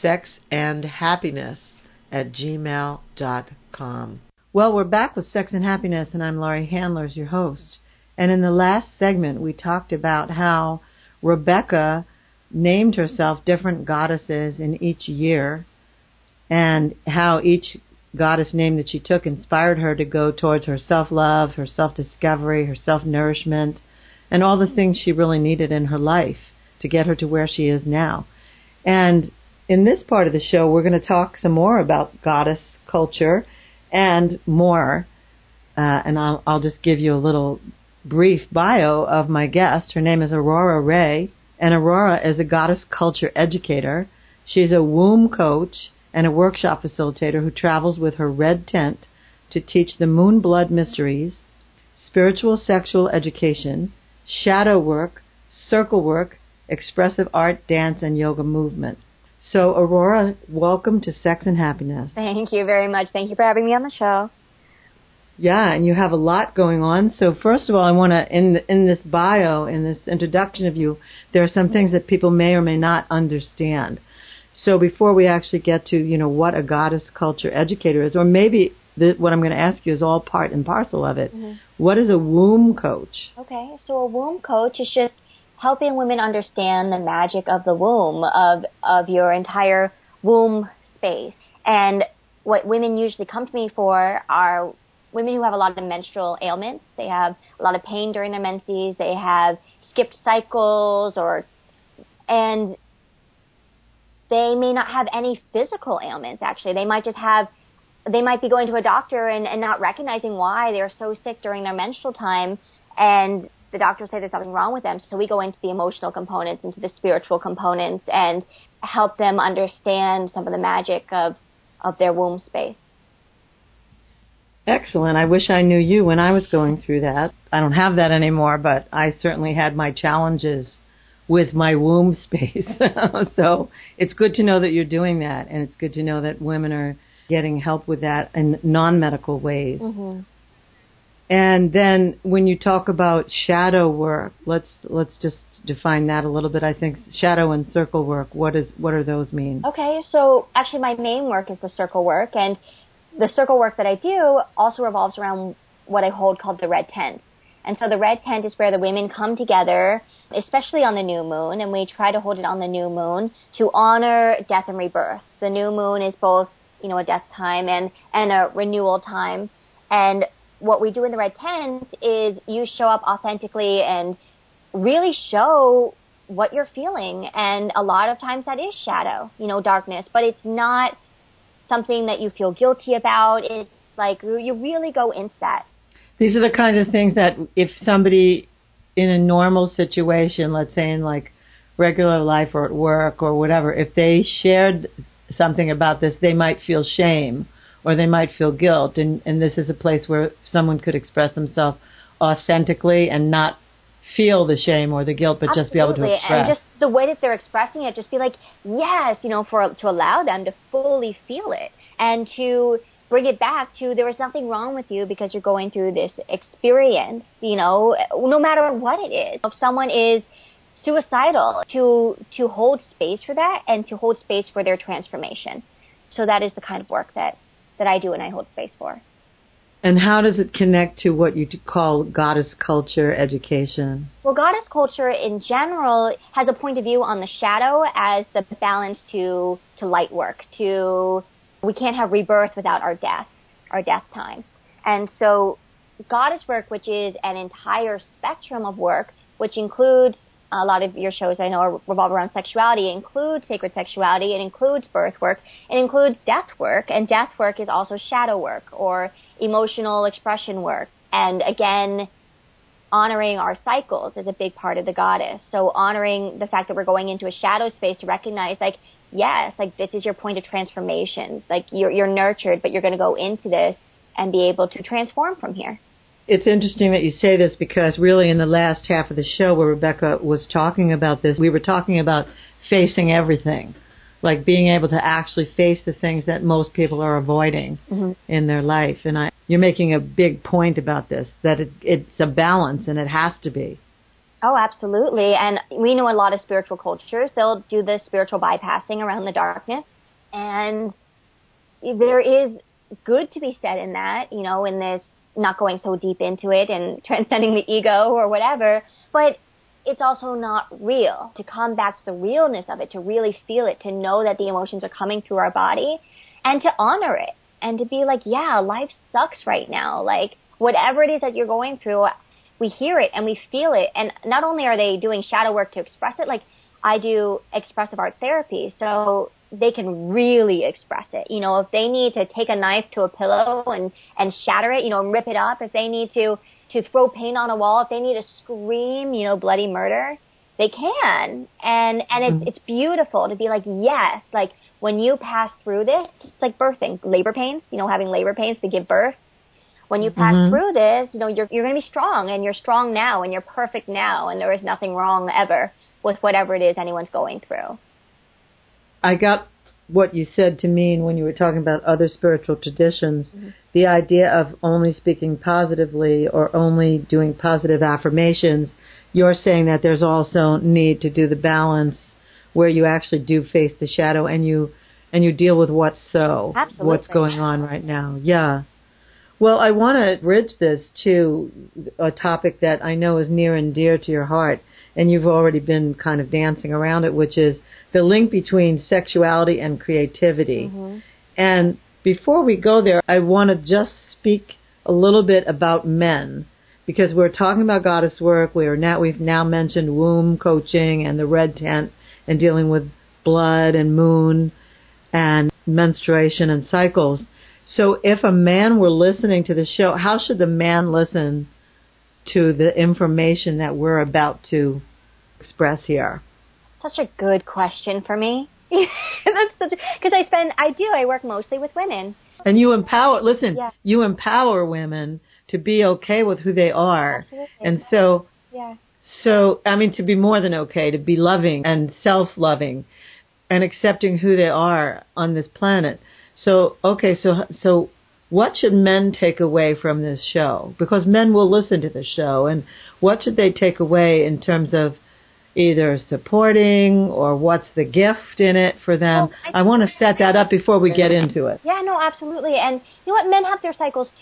sexandhappiness@gmail.com. Well, we're back with Sex and Happiness, and I'm Laurie Handlers, your host. And in the last segment, we talked about how Rebecca named herself different goddesses in each year, and how each goddess name that she took inspired her to go towards her self-love, her self-discovery, her self-nourishment, and all the things she really needed in her life to get her to where she is now. And in this part of the show, we're going to talk some more about goddess culture and more. And I'll just give you a little brief bio of my guest. Her name is Aurora Ray, and Aurora is a goddess culture educator. She's a womb coach and a workshop facilitator who travels with her red tent to teach the moon blood mysteries, spiritual sexual education, shadow work, circle work, expressive art, dance, and yoga movement. So, Aurora, welcome to Sex and Happiness. Thank you very much. Thank you for having me on the show. Yeah, and you have a lot going on. So first of all, I want to, in this bio, in this introduction of you, there are some things that people may or may not understand. So before we actually get to, what a goddess culture educator is, or maybe what I'm going to ask you is all part and parcel of it. Mm-hmm. What is a womb coach? Okay, so a womb coach is just helping women understand the magic of the womb, of your entire womb space. And what women usually come to me for are women who have a lot of menstrual ailments. They have a lot of pain during their menses. They have skipped cycles, and they may not have any physical ailments, actually. They might be going to a doctor and not recognizing why they're so sick during their menstrual time, and the doctors say there's something wrong with them. So we go into the emotional components, into the spiritual components, and help them understand some of the magic of their womb space. Excellent. I wish I knew you when I was going through that. I don't have that anymore, but I certainly had my challenges with my womb space. So it's good to know that you're doing that, and it's good to know that women are getting help with that in non-medical ways. Mm-hmm. And then when you talk about shadow work, let's just define that a little bit. I think shadow and circle work, what do those mean? Okay, so actually my main work is the circle work, and the circle work that I do also revolves around what I hold called the red tents. And so the red tent is where the women come together, especially on the new moon, and we try to hold it on the new moon to honor death and rebirth. The new moon is both, a death time and a renewal time. And what we do in the red tent is you show up authentically and really show what you're feeling. And a lot of times that is shadow, darkness, but it's not something that you feel guilty about. It's like you really go into that. These are the kinds of things that if somebody in a normal situation, let's say in like regular life or at work or whatever, if they shared something about this, they might feel shame or they might feel guilt. And this is a place where someone could express themselves authentically and not feel the shame or the guilt, but Absolutely. Just be able to express. And just the way that they're expressing it, just be like, yes, to allow them to fully feel it and to bring it back to there was nothing wrong with you because you're going through this experience, no matter what it is. If someone is suicidal, to hold space for that and to hold space for their transformation. So that is the kind of work that I do and I hold space for. And how does it connect to what you call goddess culture education? Well, goddess culture in general has a point of view on the shadow as the balance to light work, we can't have rebirth without our death time. And so goddess work, which is an entire spectrum of work, which includes a lot of your shows I know revolve around sexuality, it includes sacred sexuality, it includes birth work, it includes death work, and death work is also shadow work or emotional expression work. And again, honoring our cycles is a big part of the goddess. So honoring the fact that we're going into a shadow space to recognize, yes, this is your point of transformation. You're nurtured, but you're going to go into this and be able to transform from here. It's interesting that you say this because really in the last half of the show where Rebecca was talking about this, we were talking about facing everything, like being able to actually face the things that most people are avoiding in their life. And you're making a big point about this, that it's a balance and it has to be. Oh, absolutely. And we know a lot of spiritual cultures, they'll do the spiritual bypassing around the darkness. And there is good to be said in that, in this not going so deep into it and transcending the ego or whatever. But it's also not real. To come back to the realness of it, to really feel it, to know that the emotions are coming through our body and to honor it and to be like, yeah, life sucks right now. Whatever it is that you're going through, we hear it and we feel it. And not only are they doing shadow work to express it, I do expressive art therapy, so they can really express it. If they need to take a knife to a pillow and shatter it, and rip it up, if they need to throw paint on a wall, if they need to scream, bloody murder, they can. And it's beautiful to be like, yes, when you pass through this, it's like birthing, labor pains, having labor pains to give birth. When you pass through this, you're going to be strong, and you're strong now, and you're perfect now, and there is nothing wrong ever with whatever it is anyone's going through. I got what you said to mean when you were talking about other spiritual traditions, the idea of only speaking positively or only doing positive affirmations. You're saying that there's also need to do the balance where you actually do face the shadow and you deal with what's going on right now. Yeah. Well, I want to bridge this to a topic that I know is near and dear to your heart, and you've already been kind of dancing around it, which is the link between sexuality and creativity. And before we go there, I want to just speak a little bit about men, because we're talking about goddess work. We've now mentioned womb coaching and the red tent and dealing with blood and moon and menstruation and cycles. So if a man were listening to the show, how should the man listen to the information that we're about to express here? Such a good question for me. Because I work mostly with women. And you empower women to be okay with who they are. Absolutely. And so, to be more than okay, to be loving and self-loving and accepting who they are on this planet. So what should men take away from this show? Because men will listen to the show. And what should they take away in terms of either supporting or what's the gift in it for them? I want to set that up before we get into it. Yeah, no, absolutely. And you know what? Men have their cycles too.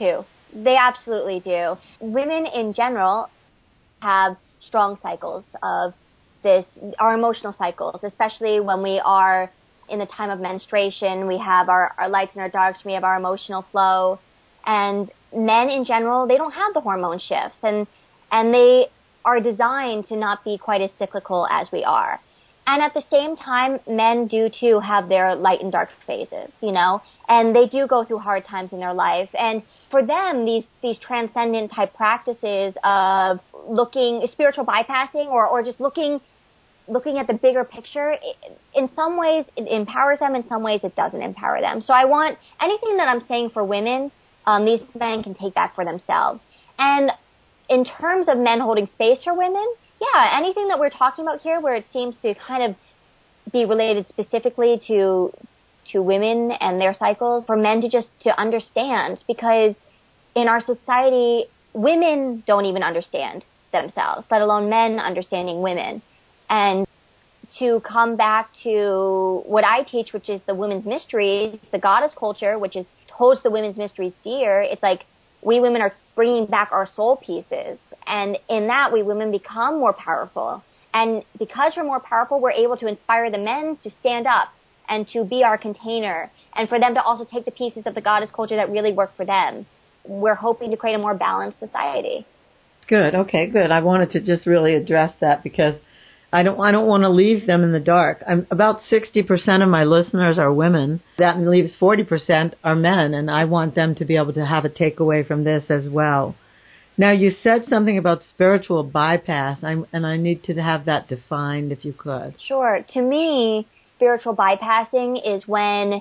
They absolutely do. Women in general have strong cycles of this, our emotional cycles, especially when we are in the time of menstruation. We have our lights and our darks, we have our emotional flow. And men in general, they don't have the hormone shifts, and they are designed to not be quite as cyclical as we are. And at the same time, men do too have their light and dark phases, you know, and they do go through hard times in their life. And for them, these transcendent type practices of spiritual bypassing or just looking at the bigger picture, in some ways it empowers them, in some ways it doesn't empower them. So I want anything that I'm saying for women, these men can take back for themselves. And in terms of men holding space for women, yeah, anything that we're talking about here where it seems to kind of be related specifically to women and their cycles, for men to understand, because in our society, women don't even understand themselves, let alone men understanding women. And to come back to what I teach, which is the women's mysteries, the goddess culture, which holds the women's mysteries dear, it's like we women are bringing back our soul pieces. And in that, we women become more powerful. And because we're more powerful, we're able to inspire the men to stand up and to be our container, and for them to also take the pieces of the goddess culture that really work for them. We're hoping to create a more balanced society. Good. Okay, good. I wanted to just really address that because I don't want to leave them in the dark. About 60% of my listeners are women. That leaves 40% are men, and I want them to be able to have a takeaway from this as well. Now, you said something about spiritual bypass, and I need to have that defined if you could. Sure. To me, spiritual bypassing is when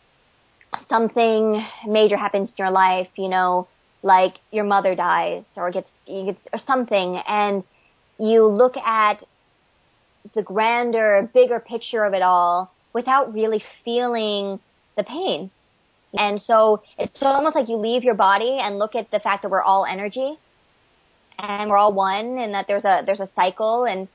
something major happens in your life, you know, like your mother dies or gets or something, and you look at the grander, bigger picture of it all without really feeling the pain. And so it's almost like you leave your body and look at the fact that we're all energy and we're all one, and that there's a cycle, and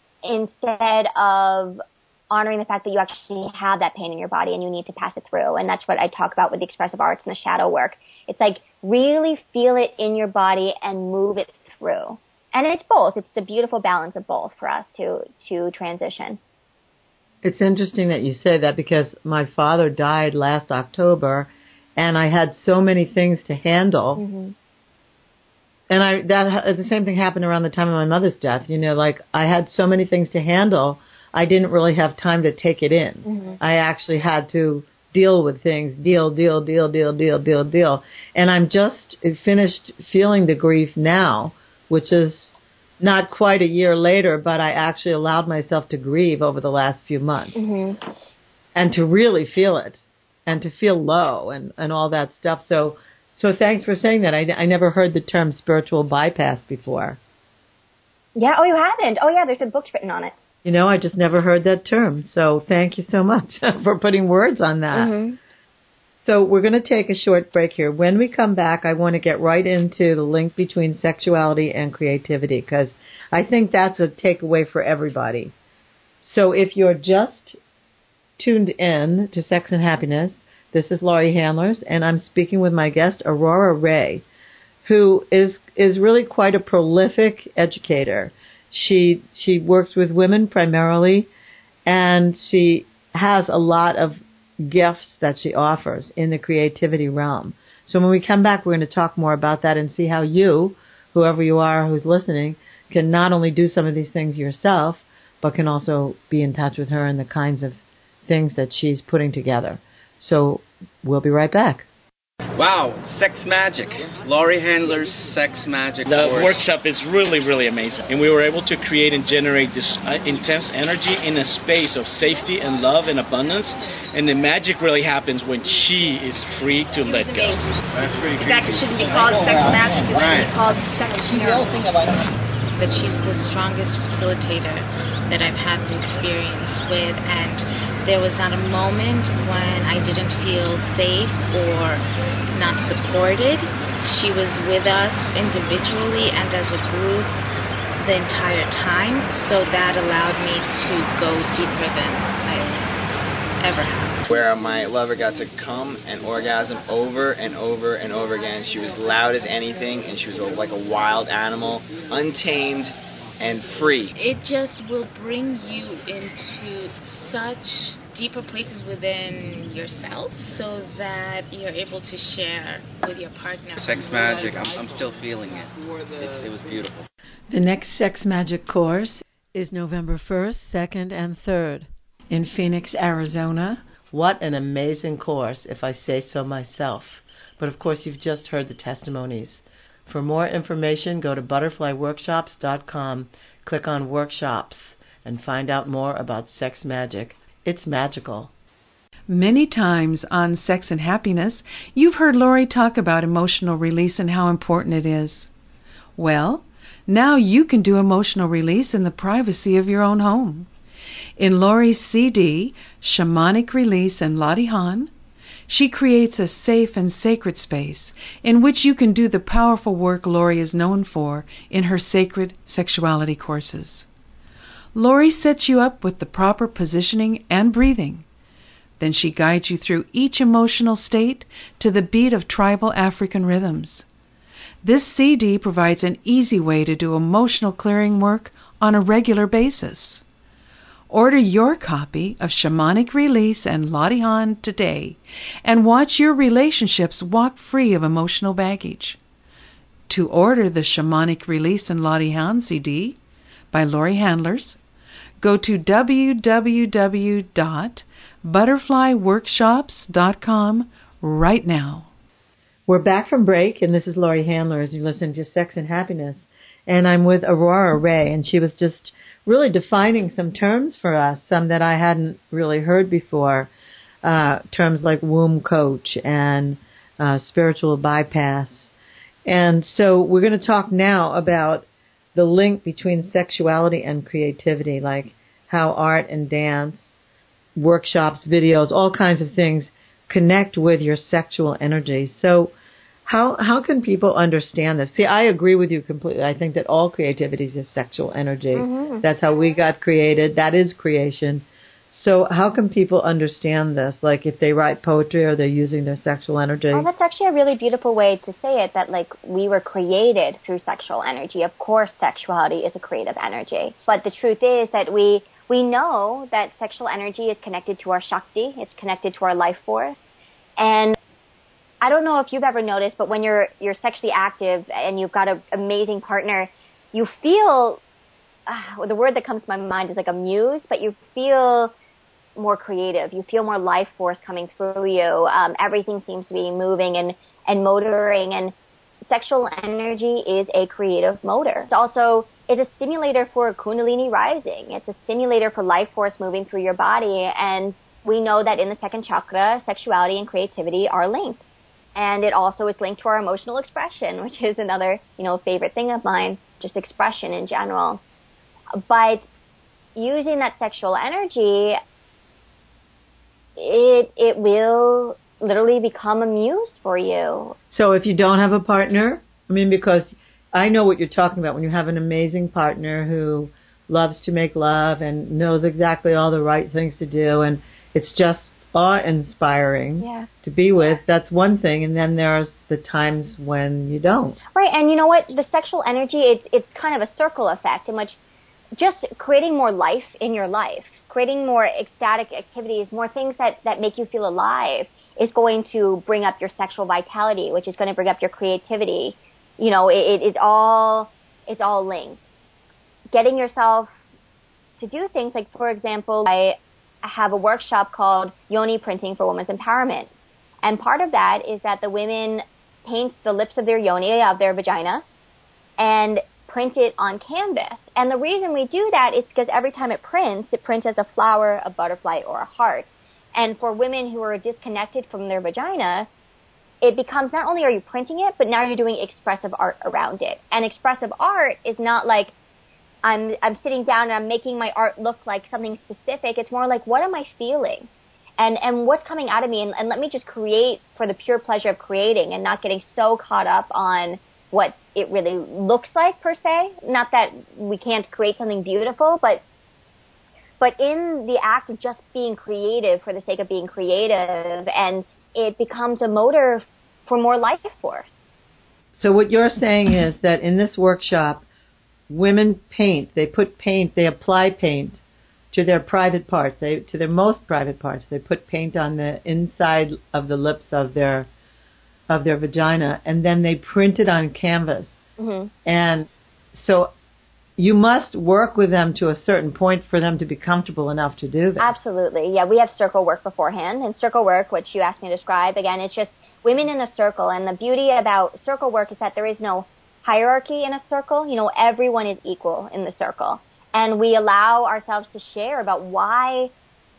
instead of honoring the fact that you actually have that pain in your body and you need to pass it through. And that's what I talk about with the expressive arts and the shadow work. It's like really feel it in your body and move it through. And it's both. It's the beautiful balance of both for us to transition. It's interesting that you say that because my father died last October, and I had so many things to handle. Mm-hmm. And the same thing happened around the time of my mother's death. You know, like I had so many things to handle, I didn't really have time to take it in. Mm-hmm. I actually had to deal with things, deal. And I'm just finished feeling the grief now, which is not quite a year later, but I actually allowed myself to grieve over the last few months. Mm-hmm. And to really feel it and to feel low and all that stuff. So thanks for saying that. I never heard the term spiritual bypass before. Yeah, oh, you haven't? Oh, yeah, there's been books written on it. You know, I just never heard that term. So thank you so much for putting words on that. Mm-hmm. So we're going to take a short break here. When we come back, I want to get right into the link between sexuality and creativity, because I think that's a takeaway for everybody. So if you're just tuned in to Sex and Happiness, this is Laurie Handlers, and I'm speaking with my guest, Aurora Ray, who is really quite a prolific educator. She works with women primarily, and she has a lot of gifts that she offers in the creativity realm. So when we come back, we're going to talk more about that and see how you, whoever you are who's listening, can not only do some of these things yourself, but can also be in touch with her and the kinds of things that she's putting together. So we'll be right back. Wow, Sex Magic. Laurie Handler's Sex Magic. The workshop is really, really amazing. And we were able to create and generate this intense energy in a space of safety and love and abundance. And the magic really happens when she is free to let go. That's pretty cool. In fact, it shouldn't be called Sex Magic. It should be called Sex Miracle. That she's the strongest facilitator that I've had the experience with, and there was not a moment when I didn't feel safe or not supported. She was with us individually and as a group the entire time, so that allowed me to go deeper than I've ever have. where my lover got to come and orgasm over and over and over again. She was loud as anything, and she was like a wild animal, untamed and free. It just will bring you into such deeper places within yourself so that you're able to share with your partner. Sex magic, I'm still feeling it. It was beautiful. The next Sex Magic course is November 1st, 2nd, and 3rd in Phoenix, Arizona. What an amazing course, if I say so myself. But of course, you've just heard the testimonies. For more information, go to butterflyworkshops.com, click on Workshops, and find out more about sex magic. It's magical. Many times on Sex and Happiness, you've heard Lori talk about emotional release and how important it is. Well, now you can do emotional release in the privacy of your own home. In Lori's CD, Shamanic Release and Latihan, she creates a safe and sacred space in which you can do the powerful work Lori is known for in her sacred sexuality courses. Lori sets you up with the proper positioning and breathing. Then she guides you through each emotional state to the beat of tribal African rhythms. This CD provides an easy way to do emotional clearing work on a regular basis. Order your copy of Shamanic Release and Latihan today and watch your relationships walk free of emotional baggage. To order the Shamanic Release and Latihan CD by Lori Handlers, go to www.butterflyworkshops.com right now. We're back from break, and this is Lori Handlers. You're listening to Sex and Happiness. And I'm with Aurora Ray, and she was just really defining some terms for us, some that I hadn't really heard before, terms like womb coach and spiritual bypass. And so we're going to talk now about the link between sexuality and creativity, like how art and dance, workshops, videos, all kinds of things connect with your sexual energy. So how can people understand this? See, I agree with you completely. I think that all creativity is sexual energy. Mm-hmm. That's how we got created. That is creation. So how can people understand this? Like if they write poetry, or they're using their sexual energy? Oh, that's actually a really beautiful way to say it, that like we were created through sexual energy. Of course, sexuality is a creative energy. But the truth is that we know that sexual energy is connected to our Shakti. It's connected to our life force. And I don't know if you've ever noticed, but when you're sexually active and you've got an amazing partner, you feel, the word that comes to my mind is like a muse, but you feel more creative. You feel more life force coming through you. Everything seems to be moving and motoring, and sexual energy is a creative motor. It's a stimulator for Kundalini rising. It's a stimulator for life force moving through your body, and we know that in the second chakra, sexuality and creativity are linked. And it also is linked to our emotional expression, which is another, favorite thing of mine, just expression in general. But using that sexual energy, it will literally become a muse for you. So if you don't have a partner, because I know what you're talking about when you have an amazing partner who loves to make love and knows exactly all the right things to do, and it's just awe-inspiring to be with. That's one thing, and then there's the times when you don't. Right, and you know what? The sexual energy, it's kind of a circle effect in which just creating more life in your life, creating more ecstatic activities, more things that make you feel alive is going to bring up your sexual vitality, which is going to bring up your creativity. It's all linked. Getting yourself to do things like, for example, I have a workshop called Yoni Printing for Women's Empowerment. And part of that is that the women paint the lips of their yoni, of their vagina, and print it on canvas. And the reason we do that is because every time it prints as a flower, a butterfly, or a heart. And for women who are disconnected from their vagina, it becomes not only are you printing it, but now you're doing expressive art around it. And expressive art is not like I'm sitting down and I'm making my art look like something specific. It's more like, what am I feeling? And what's coming out of me? And let me just create for the pure pleasure of creating and not getting so caught up on what it really looks like, per se. Not that we can't create something beautiful, but but in the act of just being creative for the sake of being creative, and it becomes a motor for more life force. So what you're saying is that in this workshop, women paint. They apply paint to their private parts, to their most private parts. They put paint on the inside of the lips of their vagina, and then they print it on canvas. Mm-hmm. And so you must work with them to a certain point for them to be comfortable enough to do that. Absolutely. Yeah, we have circle work beforehand. And circle work, which you asked me to describe, again, it's just women in a circle. And the beauty about circle work is that there is no hierarchy in a circle. You know, everyone is equal in the circle. And we allow ourselves to share about why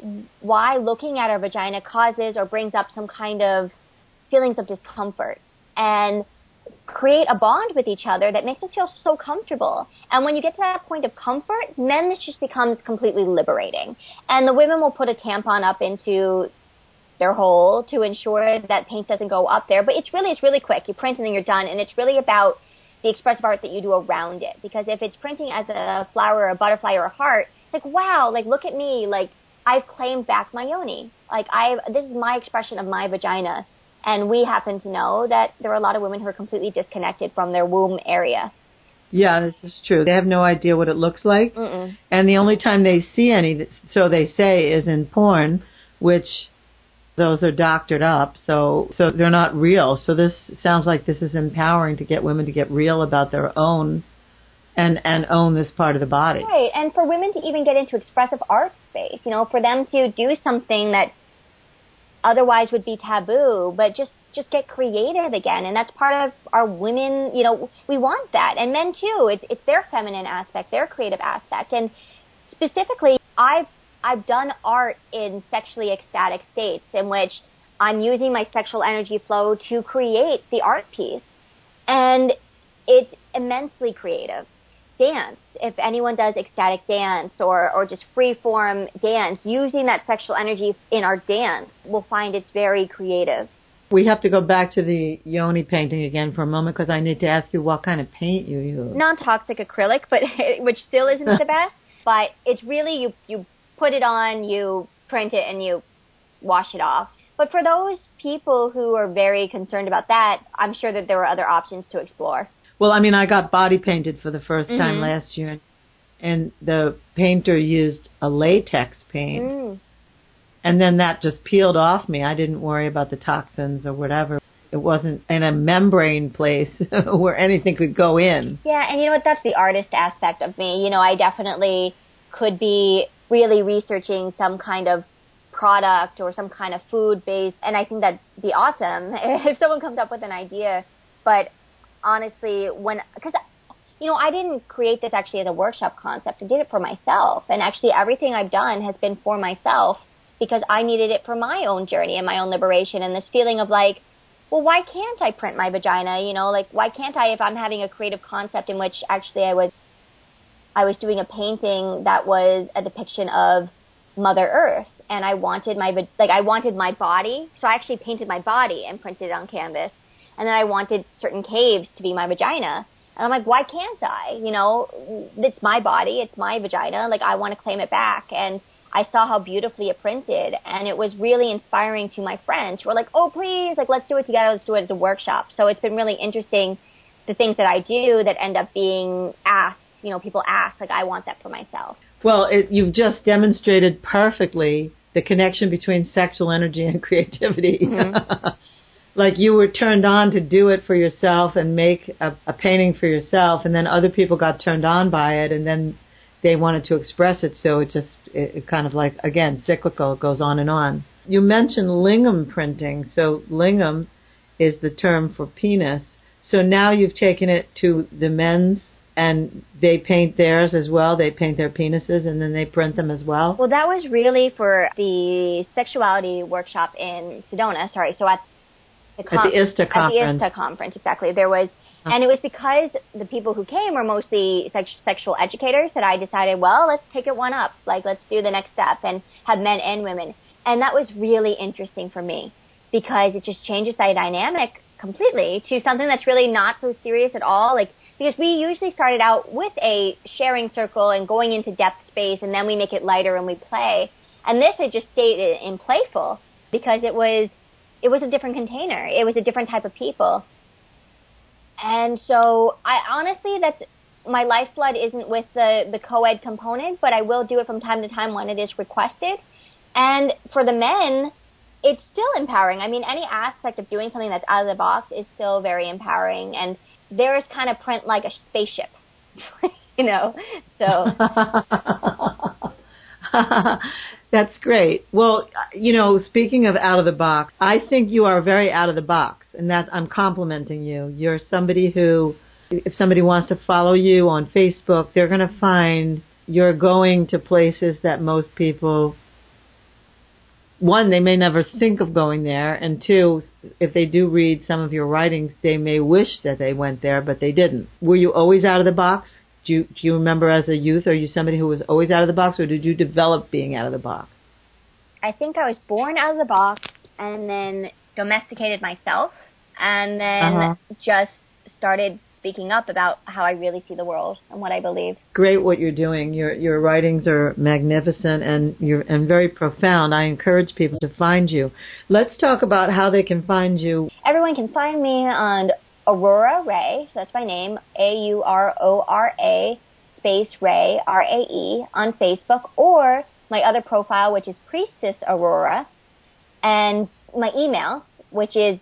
looking at our vagina causes or brings up some kind of feelings of discomfort, and create a bond with each other that makes us feel so comfortable. And when you get to that point of comfort, then this just becomes completely liberating. And the women will put a tampon up into their hole to ensure that paint doesn't go up there. But it's really quick. You print and then you're done. And it's really about the expressive art that you do around it. Because if it's printing as a flower or a butterfly or a heart, like, wow, like, look at me. Like, I've claimed back my yoni. Like, this is my expression of my vagina. And we happen to know that there are a lot of women who are completely disconnected from their womb area. Yeah, this is true. They have no idea what it looks like. Mm-mm. And the only time they see any, so they say, is in porn, which those are doctored up, so they're not real. So this sounds like this is empowering to get women to get real about their own and own this part of the body. Right, and for women to even get into expressive art space, you know, for them to do something that otherwise would be taboo, but just get creative again. And that's part of our women, you know, we want that. And men too, it's their feminine aspect, their creative aspect. And specifically, I've done art in sexually ecstatic states in which I'm using my sexual energy flow to create the art piece. And it's immensely creative. Dance, if anyone does ecstatic dance or just free-form dance, using that sexual energy in our dance, we'll find it's very creative. We have to go back to the yoni painting again for a moment because I need to ask you what kind of paint you use. Non-toxic acrylic, but which still isn't the best. But it's really, you put it on, you print it, and you wash it off. But for those people who are very concerned about that, I'm sure that there are other options to explore. Well, I mean, I got body painted for the first time last year, and the painter used a latex paint, and then that just peeled off me. I didn't worry about the toxins or whatever. It wasn't in a membrane place where anything could go in. Yeah, and you know what? That's the artist aspect of me. You know, I definitely could be really researching some kind of product or some kind of food base, and I think that'd be awesome if someone comes up with an idea, but honestly, because, you know, I didn't create this actually as a workshop concept. I did it for myself. And actually everything I've done has been for myself because I needed it for my own journey and my own liberation and this feeling of like, well, why can't I print my vagina? You know, like, why can't I if I'm having a creative concept in which actually I was doing a painting that was a depiction of Mother Earth. And I wanted my body. So I actually painted my body and printed it on canvas. And then I wanted certain caves to be my vagina. And I'm like, why can't I? You know, it's my body. It's my vagina. Like, I want to claim it back. And I saw how beautifully it printed. And it was really inspiring to my friends who were like, oh, please, like, let's do it together. Let's do it as a workshop. So it's been really interesting, the things that I do that end up being asked. You know, people ask, like, I want that for myself. Well, you've just demonstrated perfectly the connection between sexual energy and creativity. Mm-hmm. Like you were turned on to do it for yourself and make a painting for yourself, and then other people got turned on by it, and then they wanted to express it. So it kind of like, again, cyclical. It goes on and on. You mentioned lingam printing. So lingam is the term for penis. So now you've taken it to the men's, and they paint theirs as well. They paint their penises, and then they print them as well. Well, that was really for the sexuality workshop in Sedona. Sorry, so at the ISTA conference. At the ISTA conference, exactly. There was, and it was because the people who came were mostly sexual educators that I decided, well, let's take it one up. Like, let's do the next step and have men and women. And that was really interesting for me because it just changes the dynamic completely to something that's really not so serious at all. Like, Because we usually started out with a sharing circle and going into depth space, and then we make it lighter and we play. And this had just stayed in playful because it was a different container. It was a different type of people. And so I honestly, my lifeblood isn't with the co-ed component, but I will do it from time to time when it is requested. And for the men, it's still empowering. I mean, any aspect of doing something that's out of the box is still very empowering. And theirs kind of print like a spaceship, you know, so. That's great. Well, you know, speaking of out of the box, I think you are very out of the box, and that I'm complimenting you. You're somebody who, if somebody wants to follow you on Facebook, they're going to find you're going to places that most people, one, they may never think of going there, and two, if they do read some of your writings, they may wish that they went there, but they didn't. Were you always out of the box? Do you remember as a youth, are you somebody who was always out of the box, or did you develop being out of the box? I think I was born out of the box and then domesticated myself and then just started speaking up about how I really see the world and what I believe. Great what you're doing. Your writings are magnificent and very profound. I encourage people to find you. Let's talk about how they can find you. Everyone can find me on Aurora Ray, so that's my name, AURORA space Ray, RAE, on Facebook, or my other profile, which is Priestess Aurora, and my email, which is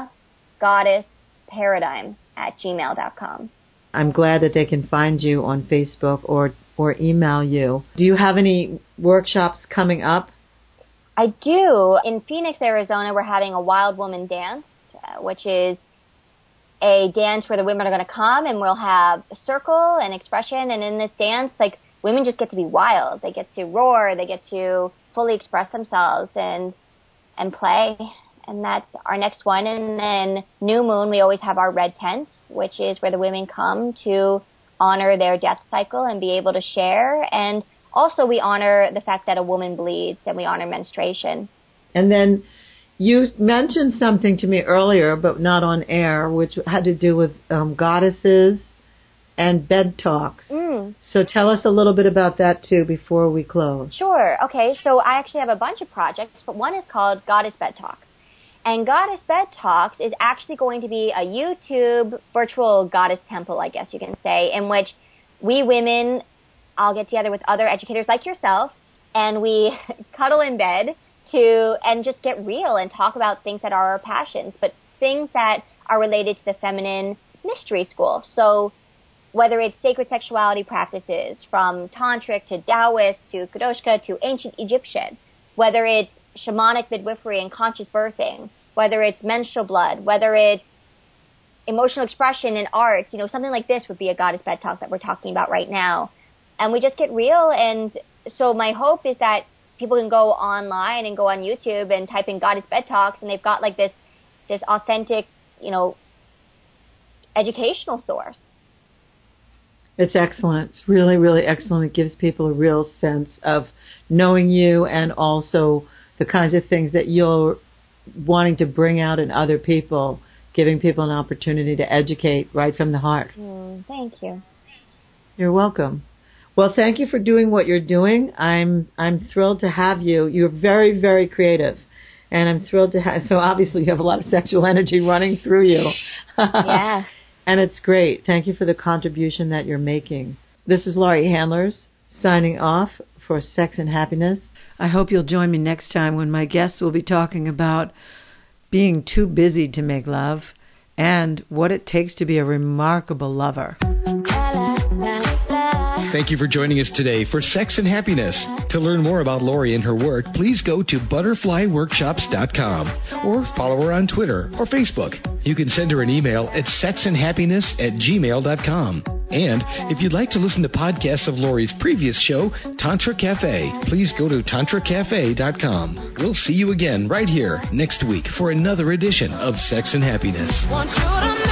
thegoddessparadigm@gmail.com. I'm glad that they can find you on Facebook or email you. Do you have any workshops coming up? I do. In Phoenix, Arizona, we're having a Wild Woman Dance, which is a dance where the women are going to come and we'll have a circle and expression. And in this dance, like, women just get to be wild. They get to roar. They get to fully express themselves and play. And that's our next one. And then New Moon, we always have our Red Tent, which is where the women come to honor their death cycle and be able to share. And also we honor the fact that a woman bleeds, and we honor menstruation. And then you mentioned something to me earlier, but not on air, which had to do with goddesses and bed talks. So tell us a little bit about that, too, before we close. Sure. Okay, so I actually have a bunch of projects, but one is called Goddess Bed Talks. And Goddess Bed Talks is actually going to be a YouTube virtual goddess temple, I guess you can say, in which we women, I'll get together with other educators like yourself, and we cuddle in bed and just get real and talk about things that are our passions, but things that are related to the feminine mystery school. So whether it's sacred sexuality practices, from tantric to Taoist to Kadoshka to ancient Egyptian, whether it's shamanic midwifery and conscious birthing, whether it's menstrual blood, whether it's emotional expression in arts, you know, something like this would be a Goddess Bed Talk that we're talking about right now. And we just get real. And so my hope is that people can go online and go on YouTube and type in Goddess Bed Talks, and they've got like this authentic, you know, educational source. It's excellent. It's really, really excellent. It gives people a real sense of knowing you and also the kinds of things that you're wanting to bring out in other people, giving people an opportunity to educate right from the heart. Thank you. You're welcome. Well, thank you for doing what you're doing. I'm thrilled to have you. You're very, very creative. And I'm thrilled to have, so obviously you have a lot of sexual energy running through you. Yeah. And it's great. Thank you for the contribution that you're making. This is Laurie Handlers signing off for Sex and Happiness. I hope you'll join me next time when my guests will be talking about being too busy to make love and what it takes to be a remarkable lover. Thank you for joining us today for Sex and Happiness. To learn more about Laurie and her work, please go to butterflyworkshops.com or follow her on Twitter or Facebook. You can send her an email at sexandhappiness@gmail.com. And if you'd like to listen to podcasts of Laurie's previous show, Tantra Cafe, please go to tantracafe.com. We'll see you again right here next week for another edition of Sex and Happiness. Want you to